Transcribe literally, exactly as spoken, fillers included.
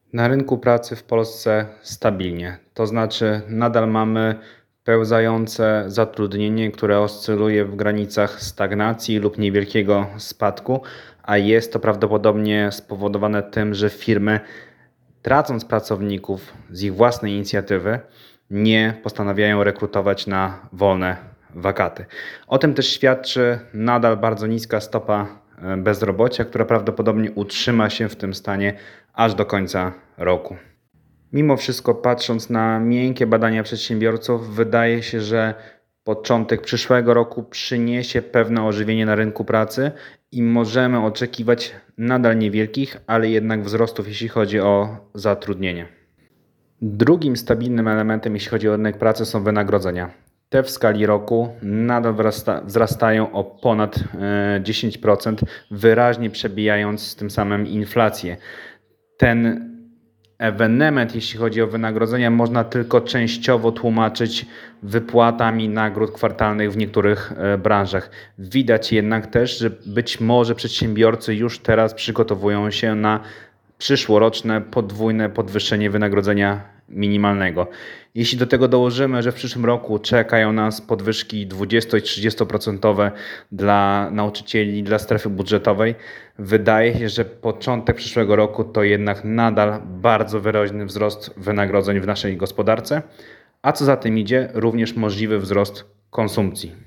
Na rynku pracy w Polsce stabilnie, to znaczy nadal mamy pełzające zatrudnienie, które oscyluje w granicach stagnacji lub niewielkiego spadku, a jest to prawdopodobnie spowodowane tym, że firmy, tracąc pracowników z ich własnej inicjatywy, nie postanawiają rekrutować na wolne wakaty. O tym też świadczy nadal bardzo niska stopa e, bezrobocia, która prawdopodobnie utrzyma się w tym stanie aż do końca roku. Mimo wszystko, patrząc na miękkie badania przedsiębiorców, wydaje się, że początek przyszłego roku przyniesie pewne ożywienie na rynku pracy i możemy oczekiwać nadal niewielkich, ale jednak wzrostów, jeśli chodzi o zatrudnienie. Drugim stabilnym elementem, jeśli chodzi o rynek pracy, są wynagrodzenia. Te w skali roku nadal wzrasta, wzrastają o ponad e, dziesięć procent, wyraźnie przebijając tym samym inflację. Ten ewenement, jeśli chodzi o wynagrodzenia, można tylko częściowo tłumaczyć wypłatami nagród kwartalnych w niektórych e, branżach. Widać jednak też, że być może przedsiębiorcy już teraz przygotowują się na przyszłoroczne podwójne podwyższenie wynagrodzenia minimalnego. Jeśli do tego dołożymy, że w przyszłym roku czekają nas podwyżki dwudziesto i trzydziestoprocentowe dla nauczycieli, dla strefy budżetowej, wydaje się, że początek przyszłego roku to jednak nadal bardzo wyraźny wzrost wynagrodzeń w naszej gospodarce, a co za tym idzie, również możliwy wzrost konsumpcji.